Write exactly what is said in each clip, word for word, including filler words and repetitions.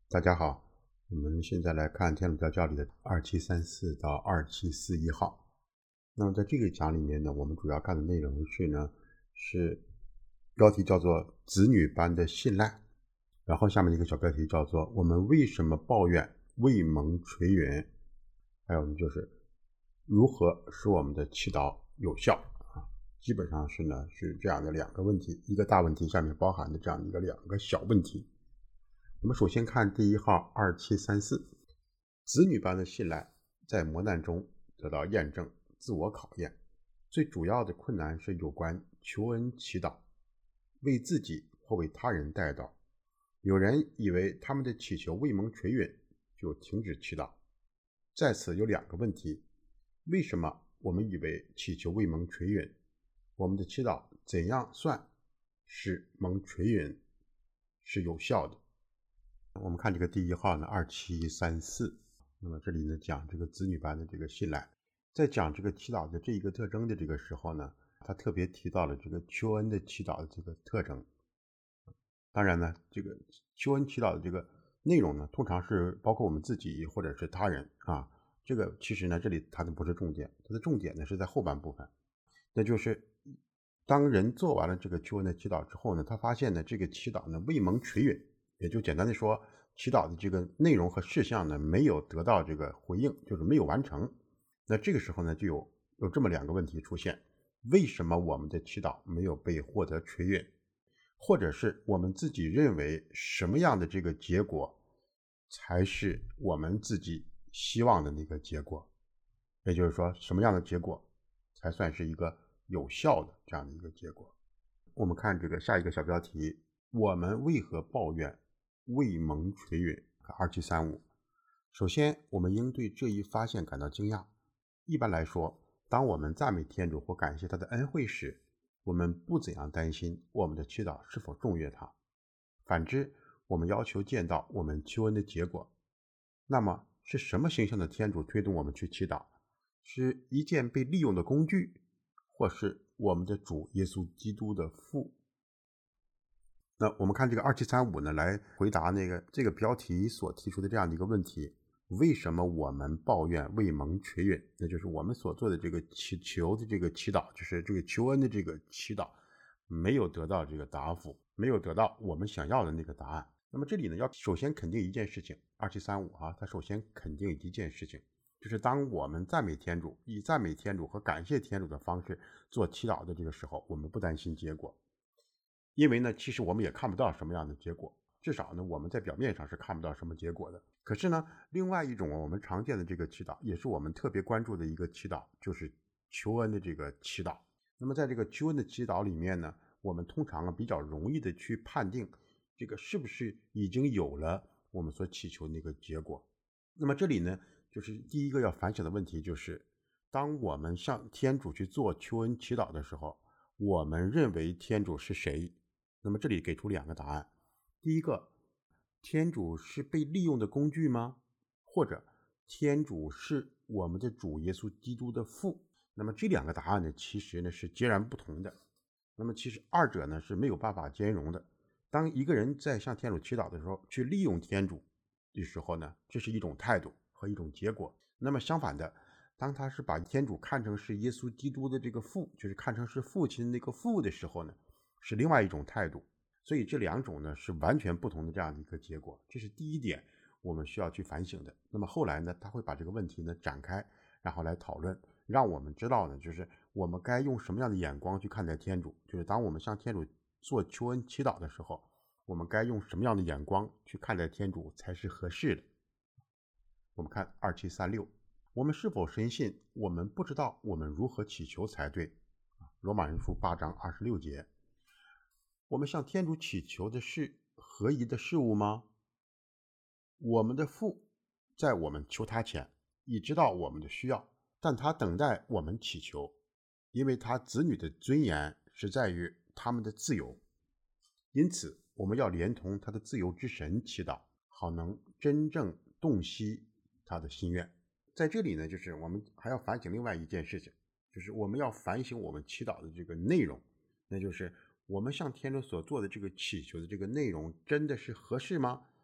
大家好，我们现在来看天主教教理的二七三四到二七四一号。那么在这个讲里面呢，我们主要看的内容是呢，是标题叫做子女般的信赖，然后下面一个小标题叫做我们为什么抱怨未蒙垂允，还有呢就是如何使我们的祈祷有效啊，基本上是呢是这样的两个问题，一个大问题下面包含的这样的一个两个小问题。我们首先看第一号二七三四，子女般的信赖在磨难中得到验证，自我考验。最主要的困难是有关求恩祈祷，为自己或为他人代祷。有人以为他们的祈求未蒙垂允就停止祈祷。在此有两个问题：为什么我们以为祈求未蒙垂允？我们的祈祷怎样算是蒙垂允，是有效的？我们看这个第一号呢二七三四，那么这里呢讲这个子女般的这个信赖。在讲这个祈祷的这一个特征的这个时候呢，他特别提到了这个求恩的祈祷的这个特征。当然呢，这个求恩祈祷的这个内容呢，通常是包括我们自己或者是他人啊。这个其实呢，这里它的不是重点，它的重点呢是在后半部分，那就是当人做完了这个求恩的祈祷之后呢，他发现呢这个祈祷呢未蒙垂允，也就简单的说，祈祷的这个内容和事项呢没有得到这个回应，就是没有完成。那这个时候呢就有有这么两个问题出现：为什么我们的祈祷没有被获得垂允？或者是我们自己认为什么样的这个结果才是我们自己希望的那个结果？也就是说，什么样的结果才算是一个有效的这样的一个结果？我们看这个下一个小标题：我们为何抱怨未蒙垂允？二七三五。首先，我们应对这一发现感到惊讶。一般来说，当我们赞美天主或感谢他的恩惠时，我们不怎样担心我们的祈祷是否中悦他。反之，我们要求见到我们求恩的结果。那么，是什么形象的天主推动我们去祈祷？是一件被利用的工具，或是我们的主耶稣基督的父？那我们看这个二七三五呢，来回答那个这个标题所提出的这样的一个问题：为什么我们抱怨未蒙垂允？那就是我们所做的这个祈求的这个祈祷，就是这个求恩的这个祈祷，没有得到这个答复，没有得到我们想要的那个答案。那么这里呢，要首先肯定一件事情，二七三五啊，它首先肯定一件事情，就是当我们赞美天主，以赞美天主和感谢天主的方式做祈祷的这个时候，我们不担心结果。因为呢，其实我们也看不到什么样的结果，至少呢，我们在表面上是看不到什么结果的。可是呢，另外一种我们常见的这个祈祷，也是我们特别关注的一个祈祷，就是求恩的这个祈祷。那么在这个求恩的祈祷里面呢，我们通常比较容易的去判定这个是不是已经有了我们所祈求的那个结果。那么这里呢，就是第一个要反省的问题，就是当我们向天主去做求恩祈祷的时候，我们认为天主是谁？那么这里给出两个答案。第一个，天主是被利用的工具吗？或者天主是我们的主耶稣基督的父？那么这两个答案呢，其实呢是截然不同的。那么其实二者呢是没有办法兼容的。当一个人在向天主祈祷的时候，去利用天主的时候呢，这是一种态度和一种结果。那么相反的，当他是把天主看成是耶稣基督的这个父，就是看成是父亲那个父的时候呢，是另外一种态度。所以这两种呢是完全不同的这样的一个结果，这是第一点我们需要去反省的。那么后来呢，他会把这个问题呢展开，然后来讨论，让我们知道呢，就是我们该用什么样的眼光去看待天主，就是当我们向天主做求恩祈祷的时候，我们该用什么样的眼光去看待天主才是合适的。我们看二七三六，我们是否深信我们不知道我们如何祈求才对？罗马人书八章二十六节，我们向天主祈求的是合宜的事物吗？我们的父在我们求他前已知道我们的需要，但他等待我们祈求，因为他子女的尊严是在于他们的自由，因此我们要连同他的自由之神祈祷，好能真正洞悉他的心愿。在这里呢，就是我们还要反省另外一件事情，就是我们要反省我们祈祷的这个内容，那就是我们向天主所做的这个祈求的这个内容真的是合适吗？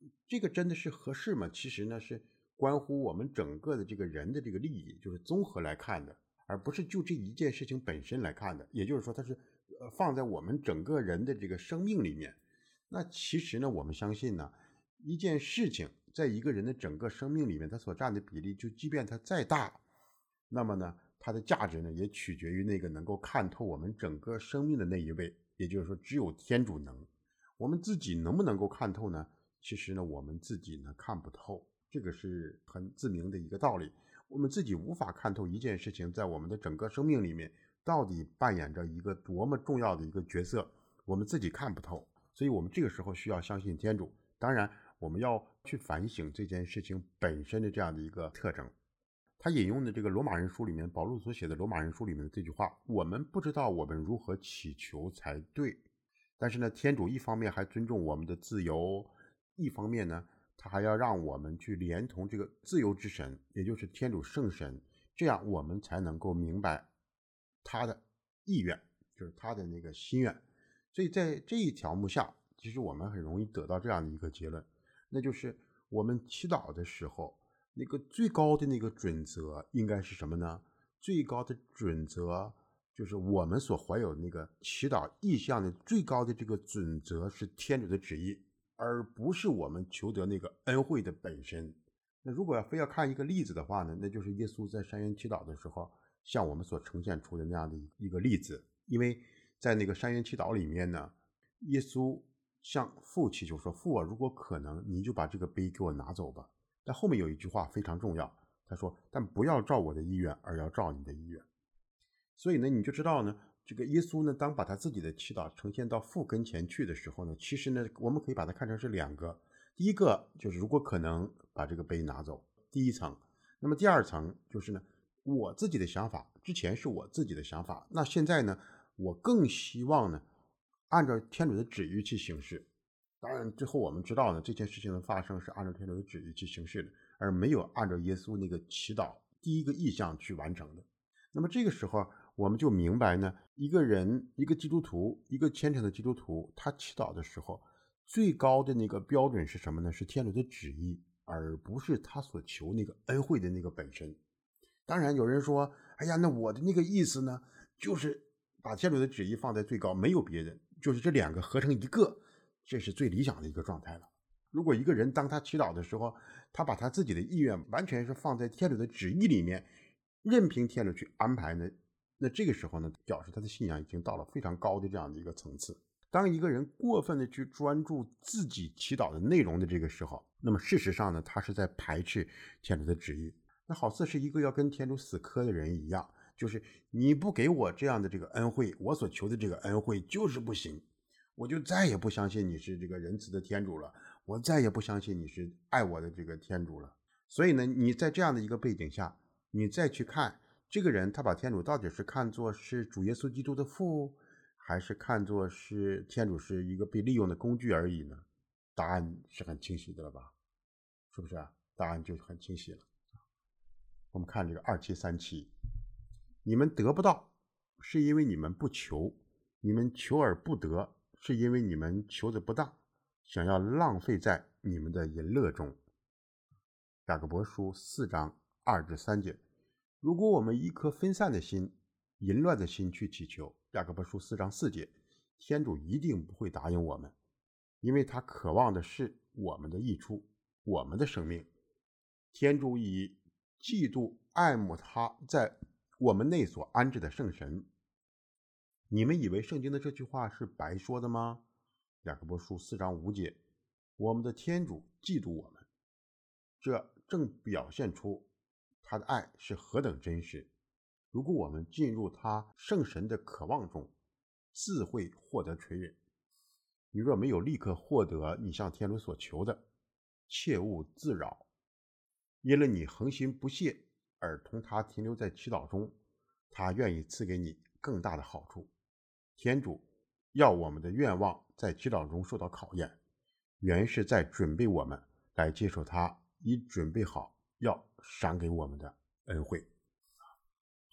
这个真的是合适吗？其实呢是关乎我们整个的这个人的这个利益，就是综合来看的，而不是就这一件事情本身来看的。也就是说它是呃放在我们整个人的这个生命里面。那其实呢我们相信呢，一件事情在一个人的整个生命里面它所占的比例，就即便它再大，那么呢它的价值呢也取决于那个能够看透我们整个生命的那一位，也就是说只有天主能。我们自己能不能够看透呢？其实呢我们自己呢看不透，这个是很自明的一个道理。我们自己无法看透一件事情在我们的整个生命里面到底扮演着一个多么重要的一个角色，我们自己看不透。所以我们这个时候需要相信天主，当然我们要去反省这件事情本身的这样的一个特征。他引用的这个罗马人书里面，保禄所写的罗马人书里面的这句话，我们不知道我们如何祈求才对，但是呢天主一方面还尊重我们的自由，一方面呢他还要让我们去连同这个自由之神，也就是天主圣神，这样我们才能够明白他的意愿，就是他的那个心愿。所以在这一条目下，其实我们很容易得到这样的一个结论，那就是我们祈祷的时候，那个最高的那个准则应该是什么呢？最高的准则就是我们所怀有的那个祈祷意向的最高的这个准则是天主的旨意，而不是我们求得那个恩惠的本身。那如果要非要看一个例子的话呢，那就是耶稣在山园祈祷的时候向我们所呈现出的那样的一个例子。因为在那个山园祈祷里面呢，耶稣向父祈求说，父啊，如果可能你就把这个杯给我拿走吧。但后面有一句话非常重要，他说，但不要照我的意愿，而要照你的意愿。所以呢你就知道呢，这个耶稣呢当把他自己的祈祷呈现到父跟前去的时候呢，其实呢我们可以把它看成是两个。第一个就是如果可能把这个杯拿走，第一层。那么第二层就是呢，我自己的想法，之前是我自己的想法，那现在呢我更希望呢按照天主的旨意去行事。当然最后我们知道呢，这件事情的发生是按照天主的旨意去行事的，而没有按照耶稣那个祈祷第一个意向去完成的。那么这个时候我们就明白呢，一个人，一个基督徒，一个虔诚的基督徒，他祈祷的时候最高的那个标准是什么呢？是天主的旨意，而不是他所求那个恩惠的那个本身。当然有人说，哎呀，那我的那个意思呢，就是把天主的旨意放在最高，没有别人，就是这两个合成一个，这是最理想的一个状态了。如果一个人当他祈祷的时候，他把他自己的意愿完全是放在天主的旨意里面，任凭天主去安排呢，那这个时候呢，表示他的信仰已经到了非常高的这样的一个层次。当一个人过分的去专注自己祈祷的内容的这个时候，那么事实上呢，他是在排斥天主的旨意。那好似是一个要跟天主死磕的人一样，就是你不给我这样的这个恩惠，我所求的这个恩惠就是不行，我就再也不相信你是这个仁慈的天主了，我再也不相信你是爱我的这个天主了。所以呢，你在这样的一个背景下，你再去看这个人，他把天主到底是看作是主耶稣基督的父，还是看作是天主是一个被利用的工具而已呢？答案是很清晰的了吧？是不是啊？答案就很清晰了。我们看这个二七三七，你们得不到是因为你们不求，你们求而不得是因为你们求的不当，想要浪费在你们的淫乐中。雅各伯书四章二至三节，如果我们一颗分散的心，淫乱的心去祈求，雅各伯书四章四节，天主一定不会答应我们，因为他渴望的是我们的益处，我们的生命。天主以嫉妒爱慕他在我们内所安置的圣神。你们以为圣经的这句话是白说的吗？雅各伯书四章五节，我们的天主嫉妒我们，这正表现出他的爱是何等真实。如果我们进入他圣神的渴望中，自会获得垂允。你若没有立刻获得你向天主所求的，切勿自扰，因了你恒心不懈而同他停留在祈祷中，他愿意赐给你更大的好处。天主要我们的愿望在祈祷中受到考验，原是在准备我们来接受他已准备好要赏给我们的恩惠。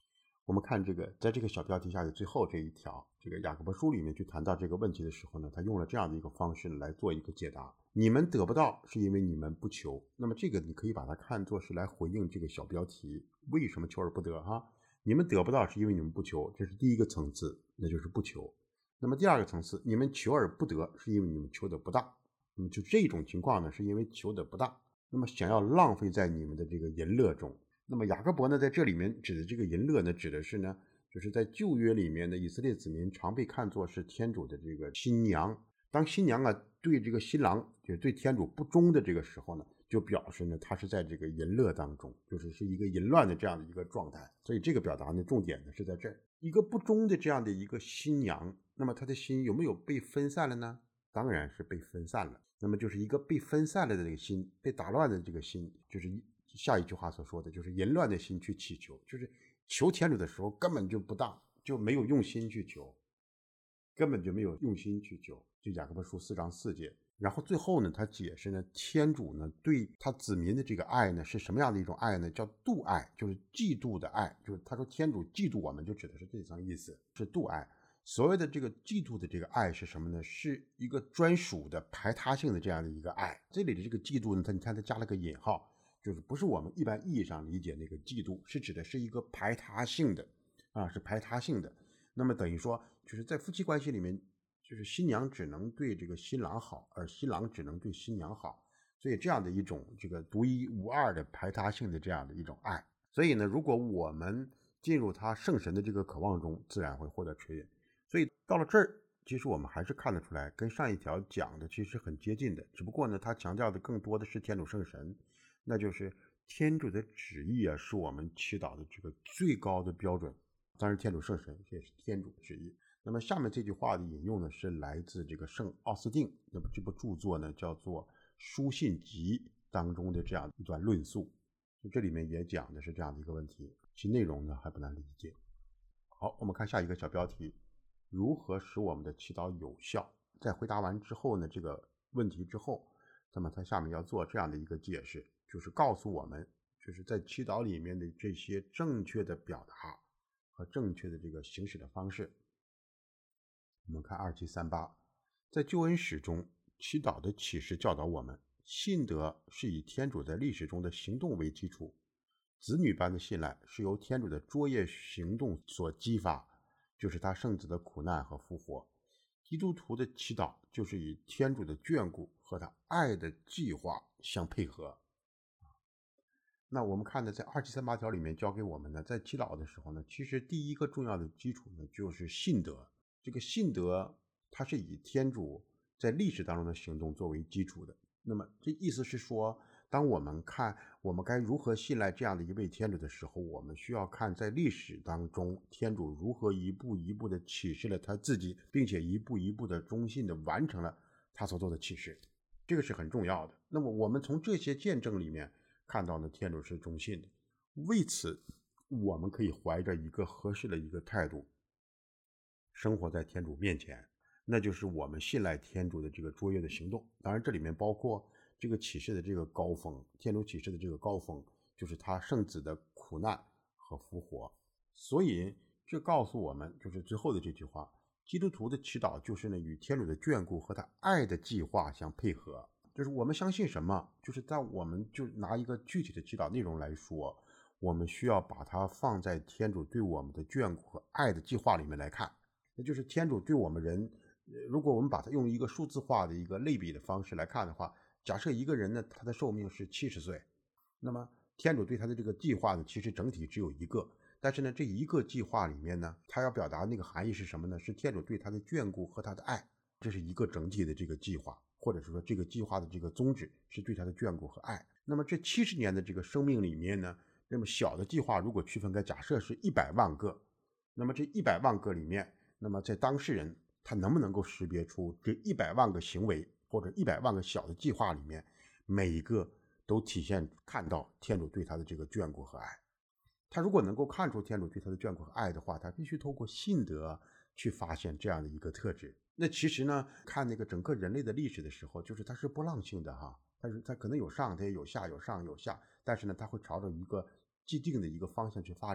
我们看这个，在这个小标题下的最后这一条，这个雅各伯书里面去谈到这个问题的时候呢，他用了这样的一个方式来做一个解答。你们得不到是因为你们不求，那么这个你可以把它看作是来回应这个小标题为什么求而不得哈。你们得不到是因为你们不求，这是第一个层次，那就是不求。那么第二个层次，你们求而不得是因为你们求得不当，那么就这种情况呢，是因为求得不当，那么想要浪费在你们的这个淫乐中。那么雅各伯呢，在这里面指的这个淫乐呢，指的是呢，就是在旧约里面的以色列子民常被看作是天主的这个新娘。当新娘啊对这个新郎，就是对天主不忠的这个时候呢，就表示呢，他是在这个淫乐当中，就是是一个淫乱的这样的一个状态。所以这个表达呢，重点呢是在这儿。一个不忠的这样的一个新娘，那么他的心有没有被分散了呢？当然是被分散了。那么就是一个被分散了的这个心，被打乱的这个心，就是下一句话所说的，就是淫乱的心去祈求，就是求天主的时候根本就不当，就没有用心去求，根本就没有用心去求。就雅各伯书四章四节。然后最后呢，他解释呢，天主呢对他子民的这个爱呢是什么样的一种爱呢？叫妒爱，就是嫉妒的爱。就是他说天主嫉妒我们，就指的是这层意思，是妒爱。所谓的这个嫉妒的这个爱是什么呢？是一个专属的排他性的这样的一个爱。这里的这个嫉妒呢，他你看他加了个引号，就是不是我们一般意义上理解那个嫉妒，是指的是一个排他性的啊，是排他性的。那么等于说，就是在夫妻关系里面，就是新娘只能对这个新郎好，而新郎只能对新娘好，所以这样的一种这个独一无二的排他性的这样的一种爱。所以呢，如果我们进入他圣神的这个渴望中，自然会获得垂允。所以到了这儿，其实我们还是看得出来，跟上一条讲的其实很接近的，只不过呢，他强调的更多的是天主圣神，那就是天主的旨意啊，是我们祈祷的这个最高的标准。当然，天主圣神也是天主旨意。那么下面这句话的引用呢，是来自这个圣奥斯定，那么这部著作呢叫做《书信集》当中的这样一段论述。这里面也讲的是这样的一个问题，其内容呢还不难理解。好，我们看下一个小标题。如何使我们的祈祷有效？在回答完之后呢，这个问题之后，那么他下面要做这样的一个解释，就是告诉我们，就是在祈祷里面的这些正确的表达和正确的这个行使的方式。我们看二七三八，在救恩史中，祈祷的启示教导我们，信德是以天主在历史中的行动为基础，子女般的信赖是由天主的卓越行动所激发，就是他圣子的苦难和复活。基督徒的祈祷就是以天主的眷顾和他爱的计划相配合。那我们看呢，在二七三八条里面教给我们呢，在祈祷的时候呢，其实第一个重要的基础呢，就是信德。这个信德它是以天主在历史当中的行动作为基础的。那么这意思是说，当我们看我们该如何信赖这样的一位天主的时候，我们需要看在历史当中天主如何一步一步的启示了他自己，并且一步一步的忠信的完成了他所做的启示，这个是很重要的。那么我们从这些见证里面看到呢，天主是忠信的，为此我们可以怀着一个合适的一个态度生活在天主面前，那就是我们信赖天主的这个卓越的行动。当然这里面包括这个启示的这个高峰，天主启示的这个高峰就是他圣子的苦难和复活。所以这告诉我们，就是最后的这句话，基督徒的祈祷就是呢与天主的眷顾和他爱的计划相配合。就是我们相信什么，就是在我们就拿一个具体的祈祷内容来说，我们需要把它放在天主对我们的眷顾和爱的计划里面来看。那就是天主对我们人，如果我们把它用一个数字化的一个类比的方式来看的话，假设一个人呢，他的寿命是七十岁，那么天主对他的这个计划呢，其实整体只有一个，但是呢，这一个计划里面呢，他要表达那个含义是什么呢？是天主对他的眷顾和他的爱，这是一个整体的这个计划，或者是说这个计划的这个宗旨是对他的眷顾和爱。那么这七十年的这个生命里面呢，那么小的计划如果区分开，假设是一百万个，那么这一百万个里面，那么在当事人他能不能够识别出这一百万个行为或者一百万个小的计划里面，每一个都体现看到天主对他的这个眷顾和爱？他如果能够看出天主对他的眷顾和爱的话，他必须透过信德去发现这样的一个特质。那其实呢，看那个整个人类的历史的时候，就是它是波浪性的哈，但是它可能有上，它也有下，有上有下，但是呢，它会朝着一个既定的一个方向去发展。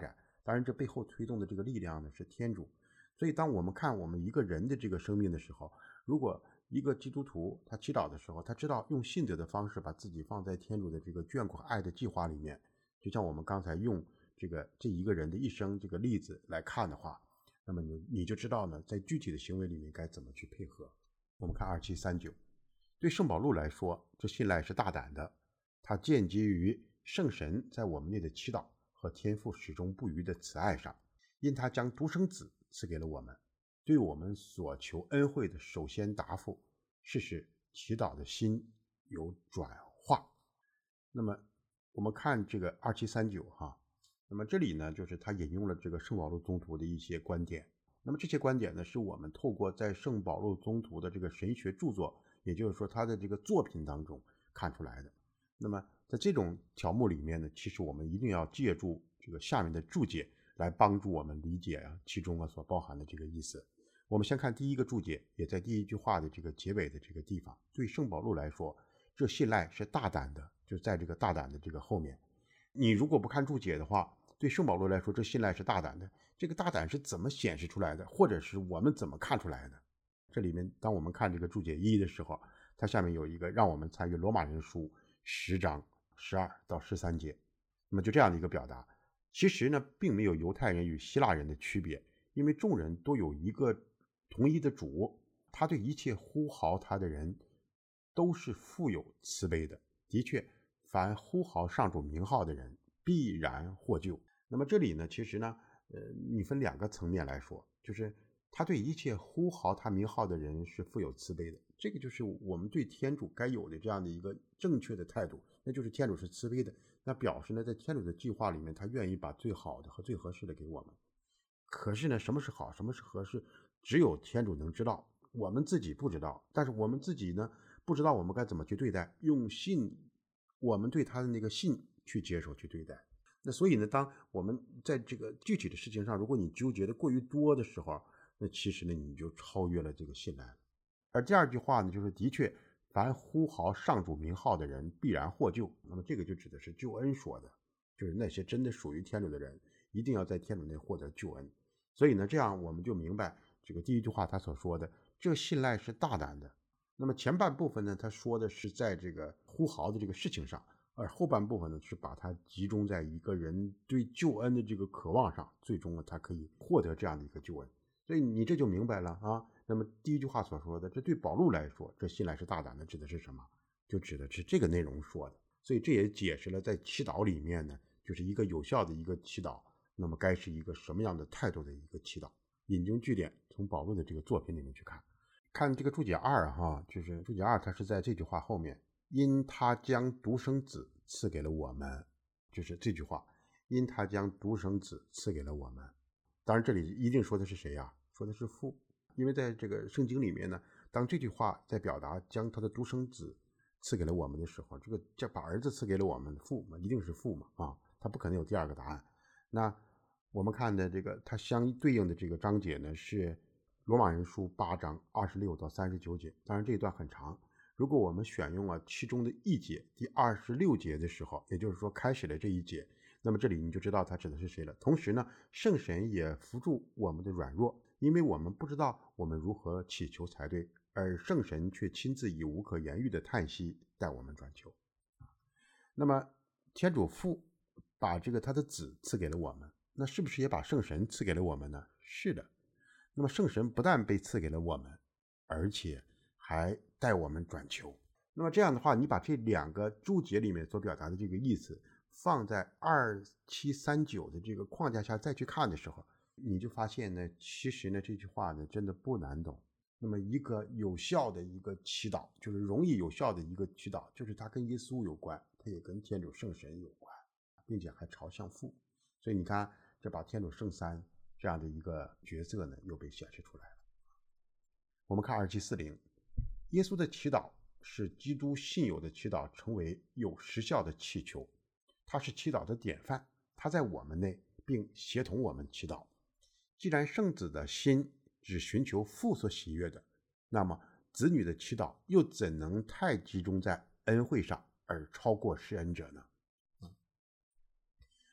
当然这背后推动的这个力量呢是天主。所以当我们看我们一个人的这个生命的时候，如果一个基督徒他祈祷的时候，他知道用信德的方式把自己放在天主的这个眷顾和爱的计划里面，就像我们刚才用这个这一个人的一生这个例子来看的话，那么你你就知道呢，在具体的行为里面该怎么去配合。我们看二七三九，对圣保禄来说，这信赖是大胆的，它建基于圣神在我们内的祈祷和天父始终不渝的慈爱上，因他将独生子赐给了我们，对我们所求恩惠的首先答复，是使祈祷的心有转化。那么我们看这个二七三九哈，那么这里呢就是他引用了这个圣保禄宗徒的一些观点。那么这些观点呢是我们透过在圣保禄宗徒的这个神学著作，也就是说他的这个作品当中看出来的。那么在这种条目里面呢，其实我们一定要借助这个下面的注解来帮助我们理解啊其中啊所包含的这个意思。我们先看第一个注解，也在第一句话的这个结尾的这个地方。对圣保禄来说，这信赖是大胆的，就在这个大胆的这个后面。你如果不看注解的话，对圣保禄来说这信赖是大胆的，这个大胆是怎么显示出来的，或者是我们怎么看出来的？这里面当我们看这个注解一的时候，它下面有一个让我们参与罗马人书十章十二到十三节。那么就这样的一个表达，其实呢并没有犹太人与希腊人的区别，因为众人都有一个同一的主，他对一切呼号他的人都是富有慈悲的。的确，凡呼号上主名号的人必然获救。那么这里呢其实呢呃，你分两个层面来说，就是他对一切呼号他名号的人是富有慈悲的，这个就是我们对天主该有的这样的一个正确的态度，那就是天主是慈悲的，那表示呢在天主的计划里面，他愿意把最好的和最合适的给我们。可是呢什么是好什么是合适，只有天主能知道，我们自己不知道，但是我们自己呢不知道我们该怎么去对待，用信我们对他的那个信去接受去对待。那所以呢当我们在这个具体的事情上，如果你纠结的过于多的时候，那其实呢你就超越了这个信赖了。而第二句话呢就是的确凡呼号上主名号的人必然获救，那么这个就指的是救恩说的，就是那些真的属于天主的人一定要在天主内获得救恩。所以呢这样我们就明白这个第一句话他所说的这个信赖是大胆的。那么前半部分呢他说的是在这个呼号的这个事情上，而后半部分呢是把它集中在一个人对救恩的这个渴望上，最终呢他可以获得这样的一个救恩。所以你这就明白了啊。那么第一句话所说的这对保禄来说这信赖是大胆的指的是什么，就指的是这个内容说的。所以这也解释了在祈祷里面呢，就是一个有效的一个祈祷那么该是一个什么样的态度的一个祈祷。引经据典从保禄的这个作品里面去看，看这个注解二哈，就是注解二它是在这句话后面，因他将独生子赐给了我们，就是这句话，因他将独生子赐给了我们。当然这里一定说的是谁呀、啊？说的是父。因为在这个圣经里面呢，当这句话在表达将他的独生子赐给了我们的时候，这个将把儿子赐给了我们父嘛，一定是父嘛啊，他不可能有第二个答案。那我们看的这个它相对应的这个章节呢是罗马人书八章二十六到三十九节，当然这一段很长，如果我们选用了其中的一节第二十六节的时候，也就是说开始了这一节，那么这里你就知道它指的是谁了。同时呢圣神也扶助我们的软弱，因为我们不知道我们如何祈求才对，而圣神却亲自以无可言喻的叹息带我们转求。那么天主父把这个他的子赐给了我们，那是不是也把圣神赐给了我们呢？是的。那么圣神不但被赐给了我们，而且还带我们转求。那么这样的话，你把这两个注解里面所表达的这个意思放在二七三九的这个框架下再去看的时候，你就发现呢，其实呢这句话呢真的不难懂。那么一个有效的一个祈祷，就是容易有效的一个祈祷，就是它跟耶稣有关，它也跟天主圣神有关，并且还朝向父。所以你看，这把天主圣三这样的一个角色呢又被显示出来了。我们看二七四零，耶稣的祈祷使基督信友的祈祷成为有实效的祈求，他是祈祷的典范，他在我们内并协同我们祈祷。既然圣子的心只寻求父所喜悦的，那么子女的祈祷又怎能太集中在恩惠上而超过施恩者呢？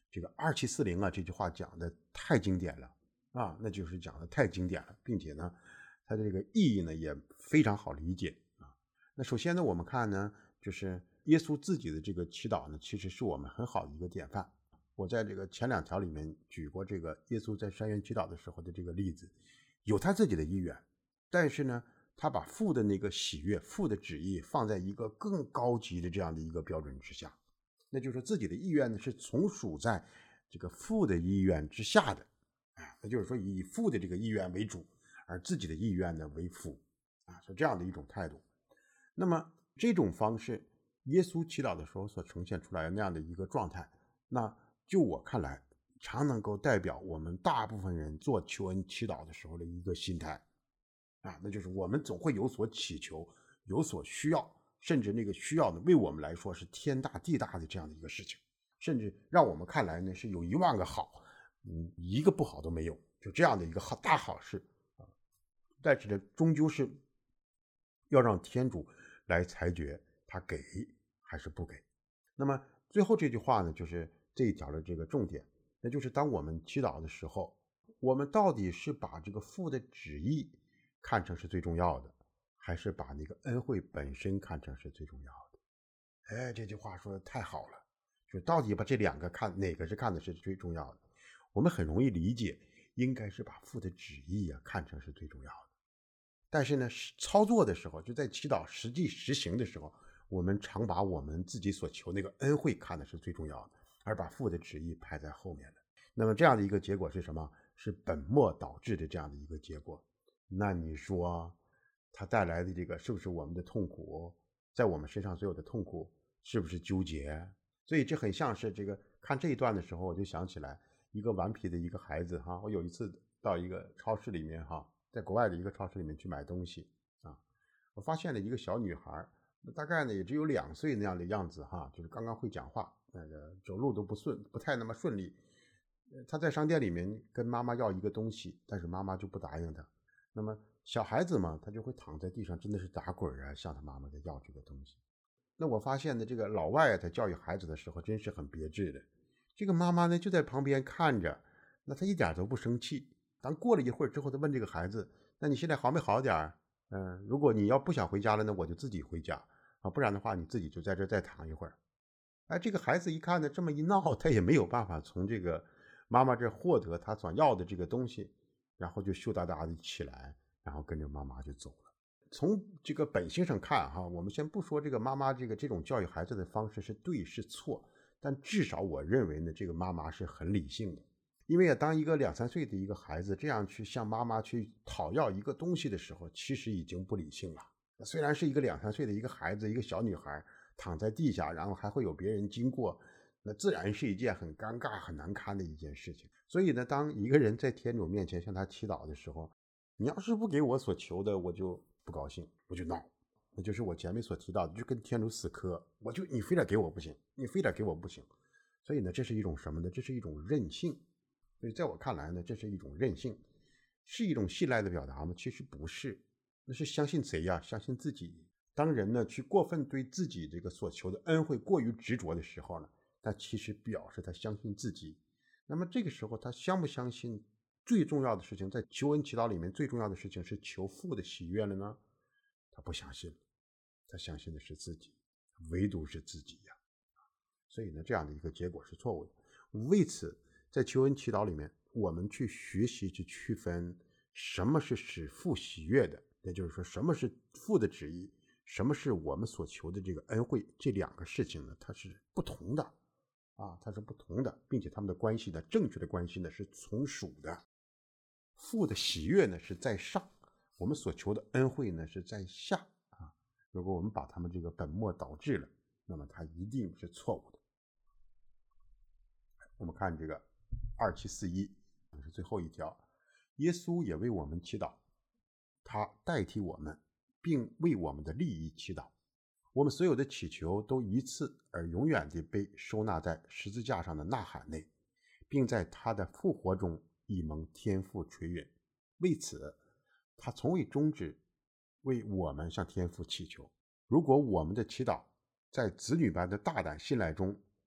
这个二七四零啊，这句话讲的太经典了啊，那就是讲的太经典了，并且呢，它的这个意义呢也非常好理解啊。那首先呢，我们看呢，就是耶稣自己的这个祈祷呢，其实是我们很好的一个典范。我在这个前两条里面举过这个耶稣在山园祈祷的时候的这个例子，有他自己的意愿，但是呢，他把父的那个喜悦、父的旨意放在一个更高级的这样的一个标准之下，那就是自己的意愿呢是从属在这个父的意愿之下的，啊，那就是说以父的这个意愿为主，而自己的意愿呢为辅，啊，是这样的一种态度。那么这种方式，耶稣祈祷的时候所呈现出来的那样的一个状态，那就我看来，常能够代表我们大部分人做求恩祈祷的时候的一个心态，啊，那就是我们总会有所祈求，有所需要，甚至那个需要呢，为我们来说是天大地大的这样的一个事情，甚至让我们看来呢是有一万个好，嗯，一个不好都没有，就这样的一个好大好事啊。但是呢，终究是要让天主来裁决他给还是不给。那么最后这句话呢，就是这一条的这个重点，那就是当我们祈祷的时候，我们到底是把这个父的旨意看成是最重要的，还是把那个恩惠本身看成是最重要的？哎，这句话说的太好了，就到底把这两个看哪个是看的是最重要的？我们很容易理解，应该是把父的旨意啊看成是最重要的。但是呢，操作的时候，就在祈祷实际实行的时候，我们常把我们自己所求那个恩惠看的是最重要的，而把父的旨意排在后面的。那么这样的一个结果是什么？是本末倒置的这样的一个结果。那你说它带来的这个是不是我们的痛苦，在我们身上所有的痛苦是不是纠结？所以这很像是这个看这一段的时候，我就想起来一个顽皮的一个孩子哈。我有一次到一个超市里面哈，在国外的一个超市里面去买东西啊，我发现了一个小女孩，大概呢也只有两岁那样的样子哈，就是刚刚会讲话，那个走路都不顺，不太那么顺利。她在商店里面跟妈妈要一个东西，但是妈妈就不答应她。那么小孩子嘛，他就会躺在地上，真的是打滚啊，向他妈妈在要这个东西。那我发现呢，这个老外在教育孩子的时候真是很别致的。这个妈妈呢就在旁边看着，那她一点都不生气。当过了一会儿之后，她问这个孩子：“那你现在好没好点？嗯，如果你要不想回家了呢，我就自己回家啊，不然的话你自己就在这再躺一会儿。”哎，这个孩子一看呢，这么一闹，他也没有办法从这个妈妈这获得他所要的这个东西，然后就羞答答的起来，然后跟着妈妈就走了。从这个本性上看哈，我们先不说这个妈妈这个这种教育孩子的方式是对是错，但至少我认为呢，这个妈妈是很理性的。因为啊，当一个两三岁的一个孩子这样去向妈妈去讨要一个东西的时候，其实已经不理性了。虽然是一个两三岁的一个孩子，一个小女孩躺在地下，然后还会有别人经过，那自然是一件很尴尬很难堪的一件事情。所以呢，当一个人在天主面前向他祈祷的时候，你要是不给我所求的，我就不高兴，我就闹。那就是我前面所提到的，就跟天主死磕，我就你非得给我不行，你非得给我不行。所以呢，这是一种什么呢？这是一种任性。所以在我看来呢，这是一种任性，是一种信赖的表达吗？其实不是，那是相信谁呀？相信自己。当人呢去过分对自己这个所求的恩惠过于执着的时候呢，他其实表示他相信自己。那么这个时候他相不相信最重要的事情，在求恩祈祷里面最重要的事情是求父的喜悦了呢？他不相信，他相信的是自己，唯独是自己呀。所以呢，这样的一个结果是错误的。为此，在求恩祈祷里面，我们去学习去区分什么是使父喜悦的，也就是说什么是父的旨意，什么是我们所求的这个恩惠，这两个事情呢，它是不同的啊，它是不同的，并且它们的关系呢，正确的关系呢是从属的。父的喜悦呢是在上，我们所求的恩惠呢是在下啊。如果我们把它们这个本末倒置了，那么它一定是错误的。我们看这个二七四一，这是最后一条。耶稣也为我们祈祷，他代替我们，并为我们的利益祈祷。我们所有的祈求都一次而永远地被收纳在十字架上的呐喊内，并在他的复活中已蒙天父垂允。为此，他从未终止为我们向天父祈求。如果我们的祈祷在子女般的大胆信赖中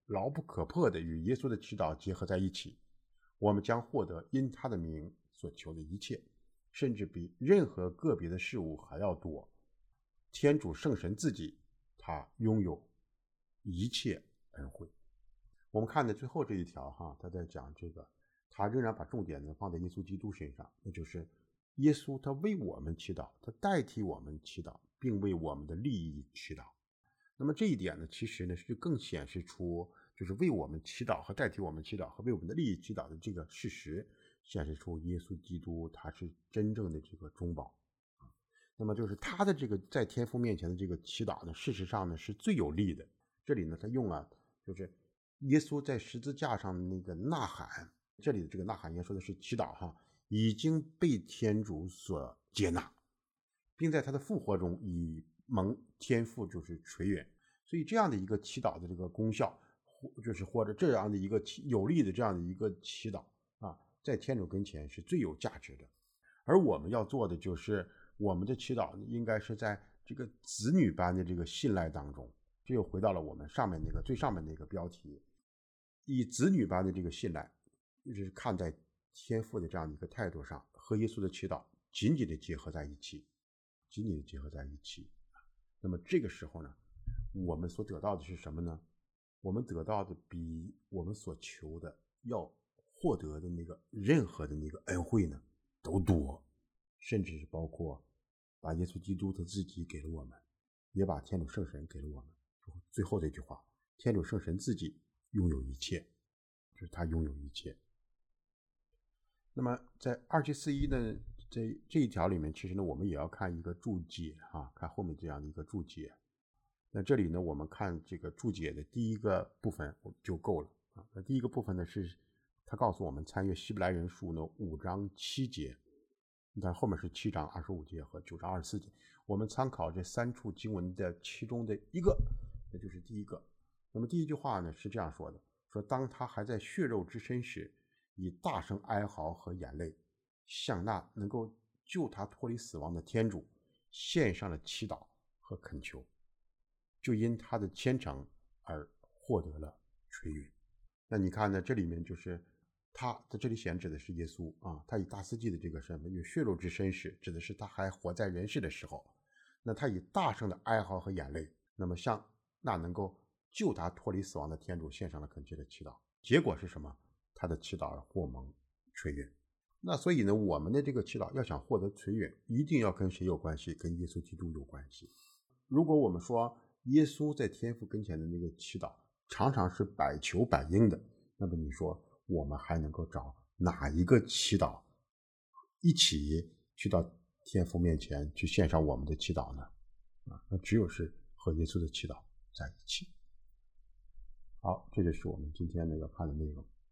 牢不可破的与耶稣的祈祷结合在一起，我们将获得因他的名所求的一切，甚至比任何个别的事物还要多。天主圣神自己，他拥有一切恩惠。我们看的最后这一条哈，他在讲这个，他仍然把重点呢放在耶稣基督身上，那就是耶稣他为我们祈祷，他代替我们祈祷，并为我们的利益祈祷。那么这一点呢，其实呢是更显示出，就是为我们祈祷和代替我们祈祷和为我们的利益祈祷的这个事实，显示出耶稣基督他是真正的这个中保。那么就是他的这个在天父面前的这个祈祷呢，事实上呢是最有力的。这里呢他用了就是耶稣在十字架上的那个呐喊，这里的这个呐喊应该说的是祈祷哈，已经被天主所接纳，并在他的复活中以蒙天父就是垂允。所以这样的一个祈祷的这个功效，就是或者这样的一个有力的这样的一个祈祷啊，在天主跟前是最有价值的。而我们要做的就是我们的祈祷应该是在这个子女般的这个信赖当中，这又回到了我们上面那个最上面那个标题，以子女般的这个信赖，就是看在天父的这样的一个态度上，和耶稣的祈祷紧紧的结合在一起，紧紧的结合在一起。那么这个时候呢，我们所得到的是什么呢？我们得到的比我们所求的要获得的那个任何的那个恩惠呢都多，甚至是包括把耶稣基督他自己给了我们，也把天主圣神给了我们。最后这句话，天主圣神自己拥有一切，就是他拥有一切。那么在二七四一的这这一条里面，其实呢我们也要看一个注解哈，看后面这样的一个注解。那这里呢我们看这个注解的第一个部分就够了啊。那第一个部分呢是他告诉我们参阅希伯来人书呢五章七节，但后面是七章二十五节和九章二十四节，我们参考这三处经文的其中的一个，那就是第一个。那么第一句话呢是这样说的，说当他还在血肉之身时，以大声哀嚎和眼泪向那能够救他脱离死亡的天主献上了祈祷和恳求，就因他的虔诚而获得了垂允。那你看呢，这里面就是他在这里显指的是耶稣啊，他以大司祭的这个身份，因为血肉之身时指的是他还活在人世的时候，那他以大声的哀嚎和眼泪，那么向那能够救他脱离死亡的天主献上了恳切的祈祷，结果是什么？他的祈祷而获蒙垂允。那所以呢，我们的这个祈祷要想获得垂允，一定要跟谁有关系？跟耶稣基督有关系。如果我们说耶稣在天父跟前的那个祈祷常常是百求百应的，那么你说我们还能够找哪一个祈祷一起去到天父面前去献上我们的祈祷呢？啊，那只有是和耶稣的祈祷在一起。好，这就是我们今天那个看的内容。